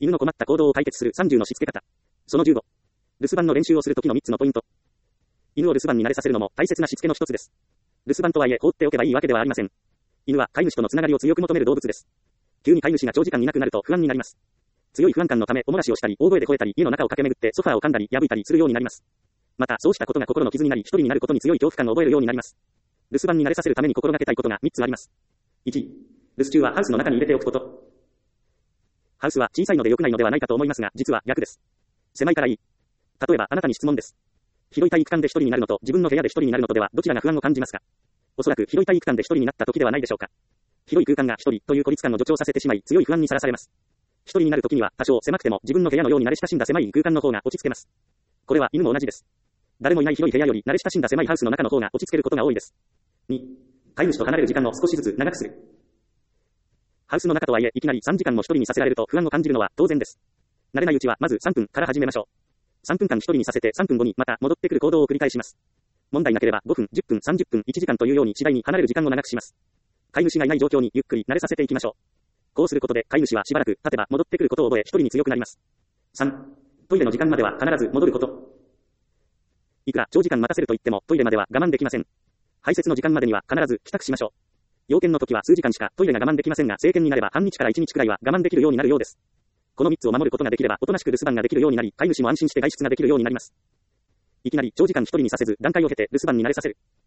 犬の困った行動を解決する30のしつけ方。その15。留守番の練習をするときの3つのポイント。犬を留守番に慣れさせるのも大切なしつけの一つです。留守番とはいえ放っておけばいいわけではありません。犬は飼い主とのつながりを強く求める動物です。急に飼い主が長時間いなくなると不安になります。強い不安感のためおもらしをしたり、大声で吠えたり、家の中を駆け巡ってソファーを噛んだり、破いたりするようになります。また、そうしたことが心の傷になり、一人になることに強い恐怖感を覚えるようになります。留守番に慣れさせるために心がけたいことが3つあります。1、留守中はハウスの中に入れておくこと。ハウスは小さいので良くないのではないかと思いますが、実は逆です。狭いからいい。例えばあなたに質問です。広い体育館で一人になるのと自分の部屋で一人になるのとではどちらが不安を感じますか？おそらく広い体育館で一人になった時ではないでしょうか。広い空間が一人という孤立感を助長させてしまい強い不安にさらされます。一人になる時には多少狭くても自分の部屋のように慣れ親しんだ狭い空間の方が落ち着けます。これは犬も同じです。誰もいない広い部屋より慣れ親しんだ狭いハウスの中の方が落ち着けることが多いです。2、飼い主と離れる時間を少しずつ長くする。ハウスの中とはいえいきなり3時間も一人にさせられると不安を感じるのは当然です。慣れないうちはまず3分から始めましょう。3分間一人にさせて3分後にまた戻ってくる行動を繰り返します。問題なければ5分、10分、30分、1時間というように次第に離れる時間を長くします。飼い主がいない状況にゆっくり慣れさせていきましょう。こうすることで飼い主はしばらく経てば戻ってくることを覚え一人に強くなります。3、トイレの時間までは必ず戻ること。いくら長時間待たせると言ってもトイレまでは我慢できません。排泄の時間までには必ず帰宅しましょう。要件の時は数時間しかトイレが我慢できませんが、成犬になれば半日から1日くらいは我慢できるようになるようです。この3つを守ることができればおとなしく留守番ができるようになり、飼い主も安心して外出ができるようになります。いきなり長時間一人にさせず段階を経て留守番に慣れさせる。